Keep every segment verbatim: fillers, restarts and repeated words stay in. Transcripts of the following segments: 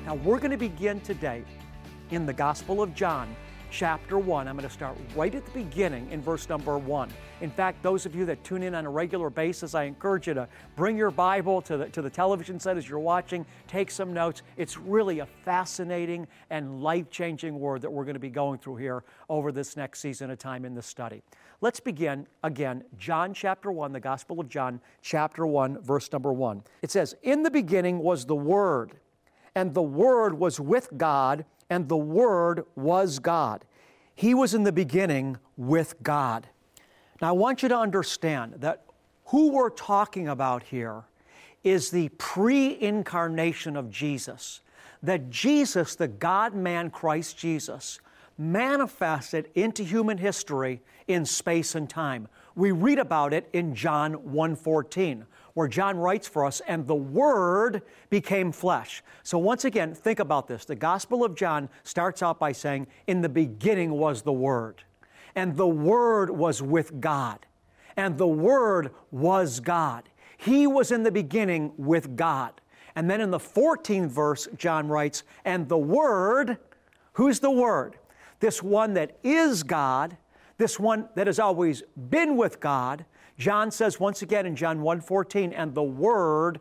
Now we're going to begin today in the Gospel of John, chapter one. I'm going to start right at the beginning in verse number one. In fact, those of you that tune in on a regular basis, I encourage you to bring your Bible to the, to the television set as you're watching, take some notes. It's really a fascinating and life-changing word that we're going to be going through here over this next season of time in the study. Let's begin again, John chapter one, the Gospel of John, chapter one, verse number one. It says, "In the beginning was the Word, and the Word was with God, and the Word was God. He was in the beginning with God." Now I want you to understand that who we're talking about here is the pre-incarnation of Jesus. That Jesus, the God-man Christ Jesus, manifested into human history in space and time. We read about it in John one fourteen, where John writes for us, "And the Word became flesh." So once again, think about this. The Gospel of John starts out by saying, "In the beginning was the Word, and the Word was with God, and the Word was God. He was in the beginning with God." And then in the fourteenth verse, John writes, "And the Word," who's the Word? This one that is God, this one that has always been with God. John says once again in John one fourteen, "And the Word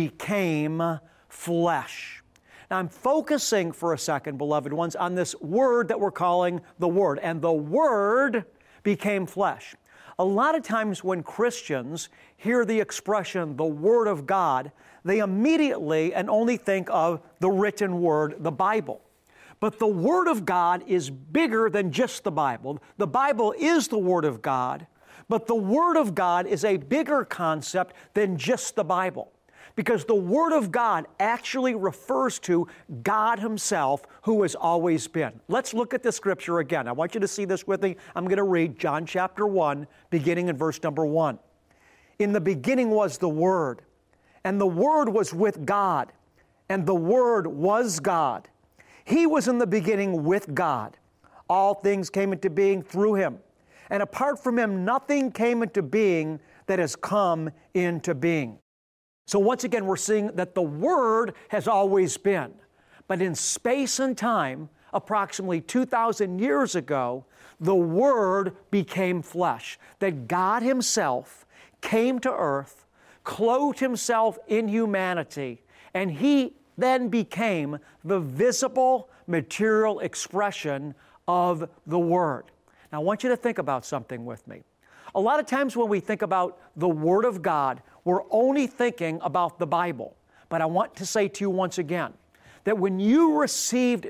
became flesh." Now I'm focusing for a second, beloved ones, on this word that we're calling the Word. "And the Word became flesh." A lot of times when Christians hear the expression, the Word of God, they immediately and only think of the written Word, the Bible. But the Word of God is bigger than just the Bible. The Bible is the Word of God, but the Word of God is a bigger concept than just the Bible. Because the Word of God actually refers to God Himself, who has always been. Let's look at the Scripture again. I want you to see this with me. I'm going to read John chapter one, beginning in verse number one. "In the beginning was the Word, and the Word was with God, and the Word was God. He was in the beginning with God. All things came into being through Him, and apart from Him, nothing came into being that has come into being." So once again, we're seeing that the Word has always been. But in space and time, approximately two thousand years ago, the Word became flesh. That God Himself came to earth, clothed Himself in humanity, and He then became the visible, material expression of the Word. Now, I want you to think about something with me. A lot of times when we think about the Word of God, we're only thinking about the Bible. But I want to say to you once again, that when you received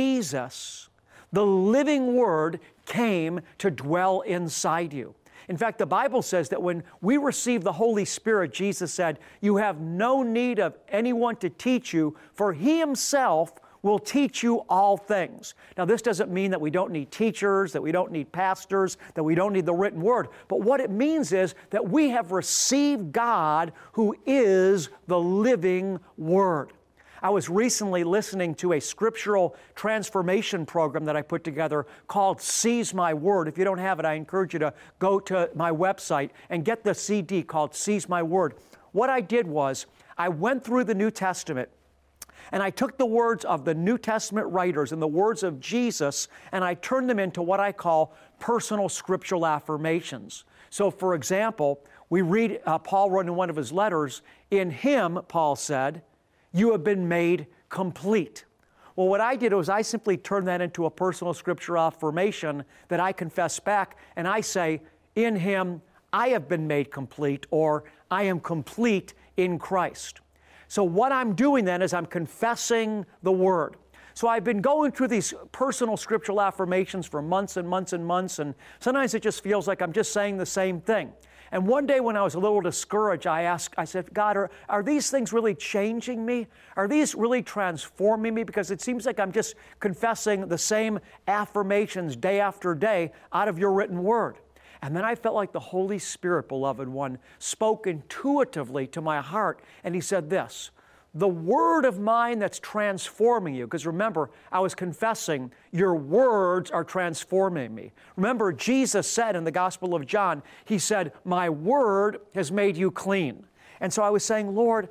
Jesus, the living Word came to dwell inside you. In fact, the Bible says that when we receive the Holy Spirit, Jesus said, "You have no need of anyone to teach you, for He Himself will teach you all things." Now, this doesn't mean that we don't need teachers, that we don't need pastors, that we don't need the written Word. But what it means is that we have received God, who is the living Word. I was recently listening to a scriptural transformation program that I put together called Seize My Word. If you don't have it, I encourage you to go to my website and get the C D called Seize My Word. What I did was I went through the New Testament and I took the words of the New Testament writers and the words of Jesus and I turned them into what I call personal scriptural affirmations. So for example, we read uh, Paul wrote in one of his letters, "In Him," Paul said, "you have been made complete." Well, what I did was I simply turned that into a personal scripture affirmation that I confess back, and I say, "In Him, I have been made complete," or "I am complete in Christ." So what I'm doing then is I'm confessing the Word. So I've been going through these personal scriptural affirmations for months and months and months, and sometimes it just feels like I'm just saying the same thing. And one day when I was a little discouraged, I asked, I said, "God, are, are these things really changing me? Are these really transforming me? Because it seems like I'm just confessing the same affirmations day after day out of your written Word." And then I felt like the Holy Spirit, beloved one, spoke intuitively to my heart, and He said this, "The word of mine that's transforming you," because remember, I was confessing, your words are transforming me. Remember, Jesus said in the Gospel of John, He said, "My word has made you clean." And so I was saying, Lord,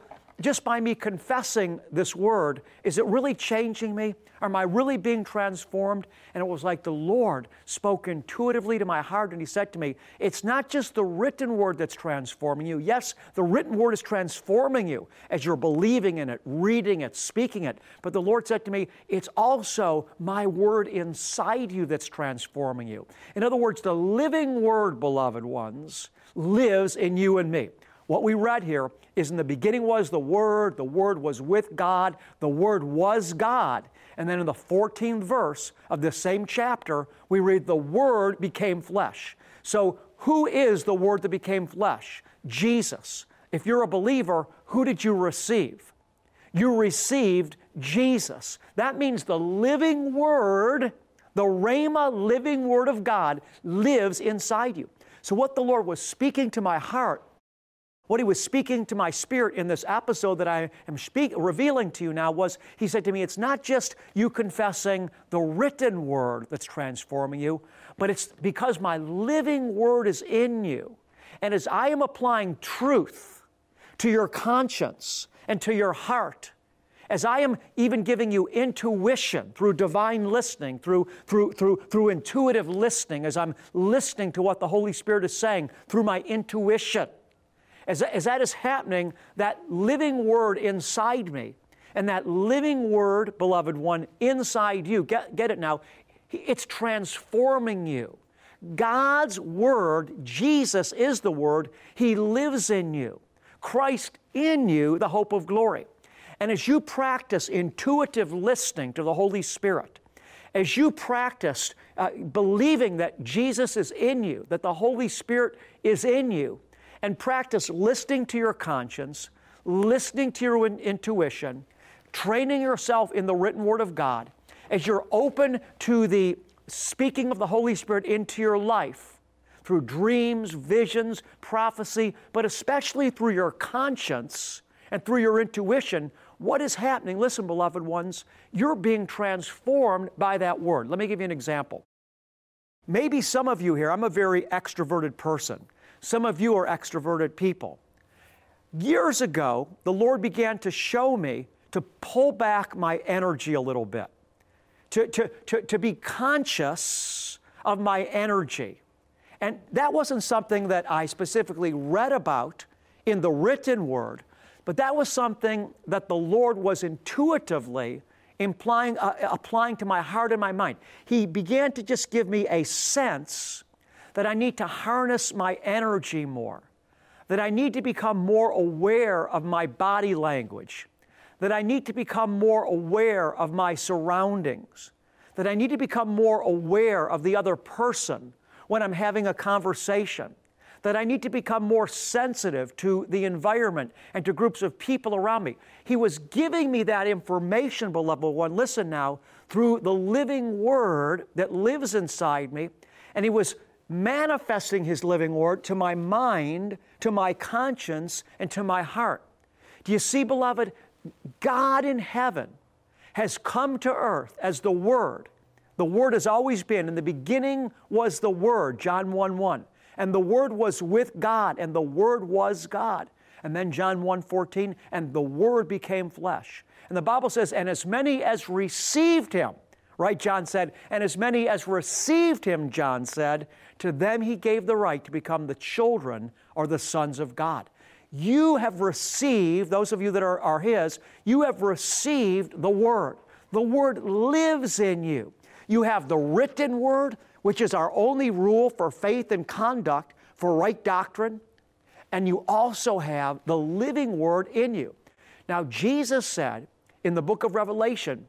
just by me confessing this word, is it really changing me? Am I really being transformed? And it was like the Lord spoke intuitively to my heart, and He said to me, it's not just the written word that's transforming you. Yes, the written word is transforming you as you're believing in it, reading it, speaking it. But the Lord said to me, it's also my word inside you that's transforming you. In other words, the living word, beloved ones, lives in you and me. What we read here is, in the beginning was the Word, the Word was with God, the Word was God. And then in the fourteenth verse of this same chapter, we read, the Word became flesh. So who is the Word that became flesh? Jesus. If you're a believer, who did you receive? You received Jesus. That means the living Word, the Rhema living Word of God, lives inside you. So what the Lord was speaking to my heart, what He was speaking to my spirit in this episode that I am speak, revealing to you now was, He said to me, it's not just you confessing the written word that's transforming you, but it's because my living word is in you. And as I am applying truth to your conscience and to your heart, as I am even giving you intuition through divine listening, through, through, through, through intuitive listening, as I'm listening to what the Holy Spirit is saying through my intuition, As, as that is happening, that living word inside me, and that living word, beloved one, inside you, get, get it now, it's transforming you. God's word, Jesus is the word, He lives in you. Christ in you, the hope of glory. And as you practice intuitive listening to the Holy Spirit, as you practice uh, believing that Jesus is in you, that the Holy Spirit is in you, and practice listening to your conscience, listening to your in- intuition, training yourself in the written Word of God, as you're open to the speaking of the Holy Spirit into your life, through dreams, visions, prophecy, but especially through your conscience and through your intuition, what is happening? Listen, beloved ones, you're being transformed by that Word. Let me give you an example. Maybe some of you here, I'm a very extroverted person. Some of you are extroverted people. Years ago, the Lord began to show me to pull back my energy a little bit, to, to, to, to be conscious of my energy. And that wasn't something that I specifically read about in the written Word, but that was something that the Lord was intuitively implying, uh, applying to my heart and my mind. He began to just give me a sense that I need to harness my energy more, that I need to become more aware of my body language, that I need to become more aware of my surroundings, that I need to become more aware of the other person when I'm having a conversation, that I need to become more sensitive to the environment and to groups of people around me. He was giving me that information, beloved one, listen now, through the living Word that lives inside me, and He was manifesting His living Word to my mind, to my conscience, and to my heart. Do you see, beloved, God in heaven has come to earth as the Word. The Word has always been. In the beginning was the Word, John one one. And the Word was with God, and the Word was God. And then John one fourteen, and the Word became flesh. And the Bible says, and as many as received Him, right, John said, and as many as received Him, John said, to them He gave the right to become the children or the sons of God. You have received, those of you that are, are His, you have received the Word. The Word lives in you. You have the written Word, which is our only rule for faith and conduct, for right doctrine, and you also have the living Word in you. Now, Jesus said in the book of Revelation,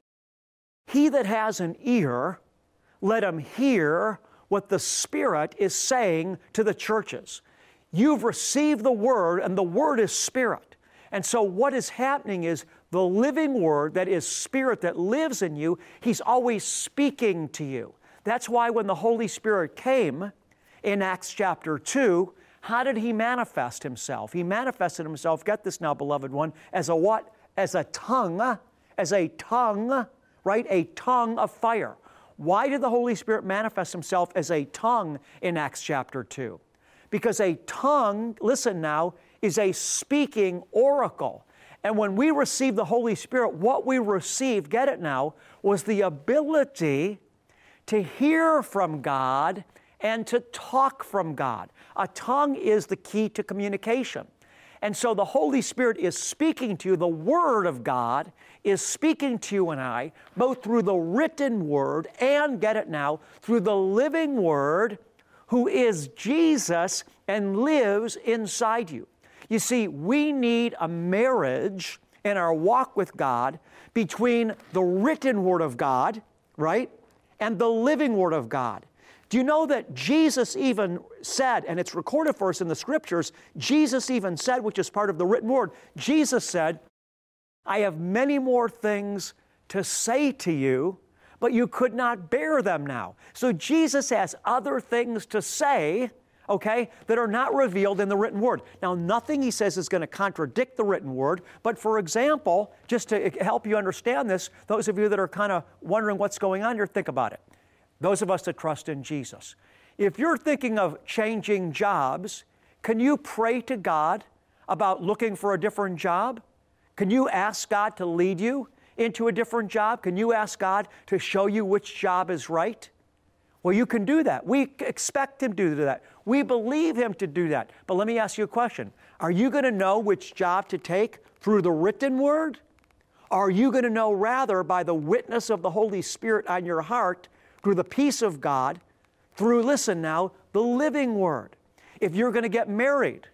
he that has an ear, let him hear what the Spirit is saying to the churches. You've received the Word, and the Word is Spirit. And so what is happening is the living Word that is Spirit that lives in you, He's always speaking to you. That's why when the Holy Spirit came in Acts chapter two, how did He manifest Himself? He manifested Himself, get this now, beloved one, as a what? As a tongue, as a tongue, right? A tongue of fire. Why did the Holy Spirit manifest Himself as a tongue in Acts chapter two? Because a tongue, listen now, is a speaking oracle. And when we received the Holy Spirit, what we received, get it now, was the ability to hear from God and to talk from God. A tongue is the key to communication. And so the Holy Spirit is speaking to you. The Word of God is speaking to you and I, both through the written Word and, get it now, through the living Word, who is Jesus and lives inside you. You see, we need a marriage in our walk with God between the written Word of God, right, and the living Word of God. Do you know that Jesus even said, and it's recorded for us in the Scriptures, Jesus even said, which is part of the written Word, Jesus said, I have many more things to say to you, but you could not bear them now. So Jesus has other things to say, okay, that are not revealed in the written Word. Now, nothing he says is going to contradict the written Word, but for example, just to help you understand this, those of you that are kind of wondering what's going on here, think about it. Those of us that trust in Jesus. If you're thinking of changing jobs, can you pray to God about looking for a different job? Can you ask God to lead you into a different job? Can you ask God to show you which job is right? Well, you can do that. We expect Him to do that. We believe Him to do that. But let me ask you a question. Are you going to know which job to take through the written Word? Or are you going to know rather by the witness of the Holy Spirit on your heart, through the peace of God, through, listen now, the living Word? If you're going to get married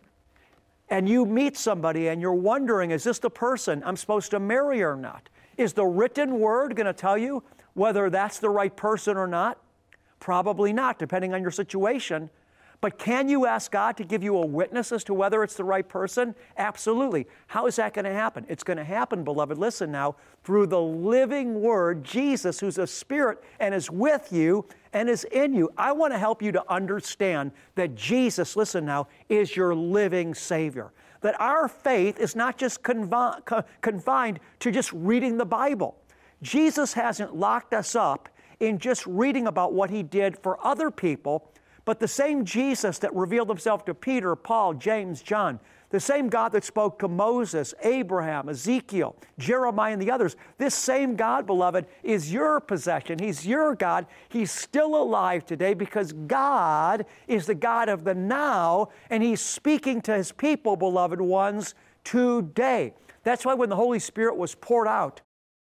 and you meet somebody and you're wondering, is this the person I'm supposed to marry or not? Is the written Word going to tell you whether that's the right person or not? Probably not, depending on your situation. But can you ask God to give you a witness as to whether it's the right person? Absolutely. How is that going to happen? It's going to happen, beloved, listen now, through the living Word, Jesus, who's a Spirit and is with you and is in you. I want to help you to understand that Jesus, listen now, is your living Savior. That our faith is not just confi- co- confined to just reading the Bible. Jesus hasn't locked us up in just reading about what He did for other people, but the same Jesus that revealed Himself to Peter, Paul, James, John, the same God that spoke to Moses, Abraham, Ezekiel, Jeremiah, and the others, this same God, beloved, is your possession. He's your God. He's still alive today because God is the God of the now, and He's speaking to His people, beloved ones, today. That's why when the Holy Spirit was poured out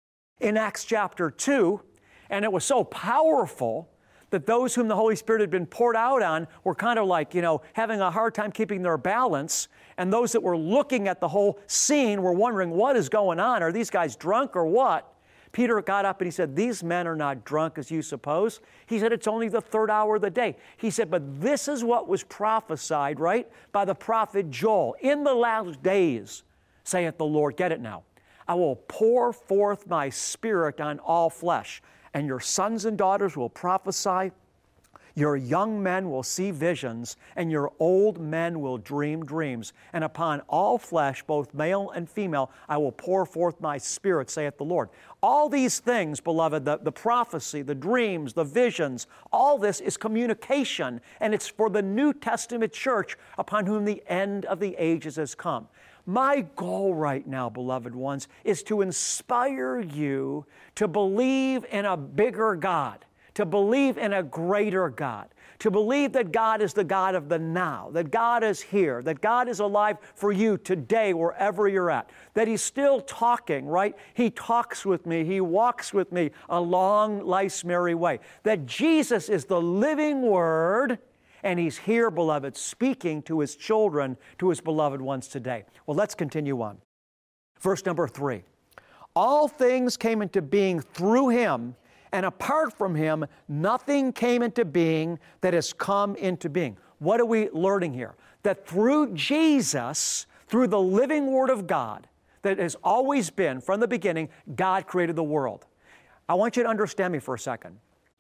in Acts chapter two, and it was so powerful that those whom the Holy Spirit had been poured out on were kind of like, you know, having a hard time keeping their balance. And those that were looking at the whole scene were wondering, what is going on? Are these guys drunk or what? Peter got up and he said, these men are not drunk as you suppose. He said, it's only the third hour of the day. He said, but this is what was prophesied, right, by the prophet Joel. In the last days, saith the Lord, get it now, I will pour forth my Spirit on all flesh. And your sons and daughters will prophesy, your young men will see visions, and your old men will dream dreams. And upon all flesh, both male and female, I will pour forth my Spirit, saith the Lord. All these things, beloved, the, the prophecy, the dreams, the visions, all this is communication, and it's for the New Testament church upon whom the end of the ages has come. My goal right now, beloved ones, is to inspire you to believe in a bigger God, to believe in a greater God, to believe that God is the God of the now, that God is here, that God is alive for you today wherever you're at, that He's still talking, right? He talks with me, He walks with me along life's merry way, that Jesus is the living Word, and He's here, beloved, speaking to His children, to His beloved ones today. Well, let's continue on. Verse number three. All things came into being through Him, and apart from Him, nothing came into being that has come into being. What are we learning here? That through Jesus, through the living Word of God, that has always been, from the beginning, God created the world. I want you to understand me for a second.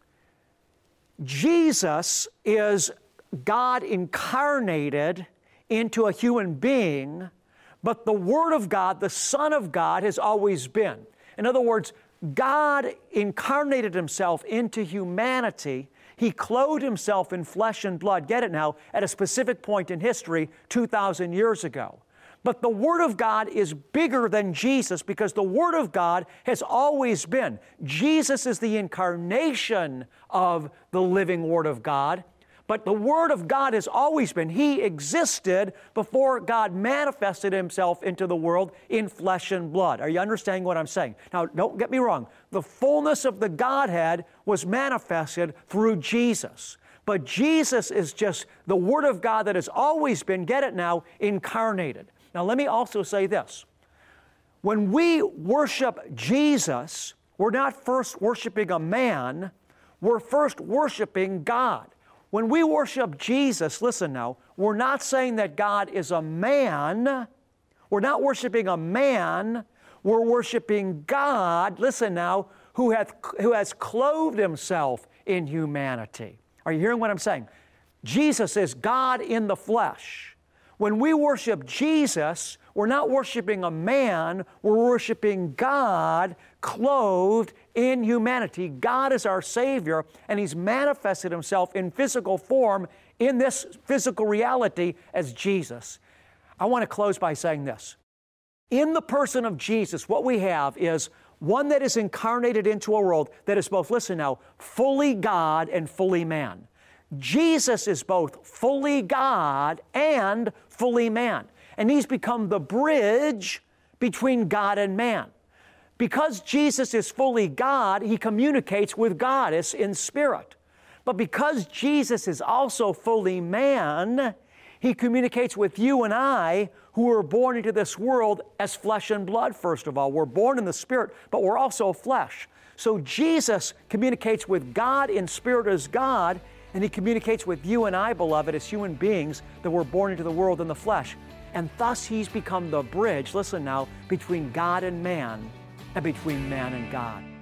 Jesus is God incarnated into a human being, but the Word of God, the Son of God, has always been. In other words, God incarnated Himself into humanity. He clothed Himself in flesh and blood, get it now, at a specific point in history two thousand years ago. But the Word of God is bigger than Jesus because the Word of God has always been. Jesus is the incarnation of the living Word of God, but the Word of God has always been. He existed before God manifested Himself into the world in flesh and blood. Are you understanding what I'm saying? Now, don't get me wrong. The fullness of the Godhead was manifested through Jesus. But Jesus is just the Word of God that has always been, get it now, incarnated. Now, let me also say this. When we worship Jesus, we're not first worshiping a man, we're first worshiping God. When we worship Jesus, listen now, we're not saying that God is a man. We're not worshiping a man. We're worshiping God, listen now, who, hath, who has clothed Himself in humanity. Are you hearing what I'm saying? Jesus is God in the flesh. When we worship Jesus, we're not worshiping a man, we're worshiping God clothed in humanity. God is our Savior, and He's manifested Himself in physical form in this physical reality as Jesus. I want to close by saying this. In the person of Jesus, what we have is one that is incarnated into a world that is both, listen now, fully God and fully man. Jesus is both fully God and fully man. And He's become the bridge between God and man. Because Jesus is fully God, He communicates with God in spirit. But because Jesus is also fully man, He communicates with you and I who were born into this world as flesh and blood, first of all. We're born in the Spirit, but we're also flesh. So Jesus communicates with God in spirit as God, and He communicates with you and I, beloved, as human beings that were born into the world in the flesh. And thus He's become the bridge, listen now, between God and man and between man and God.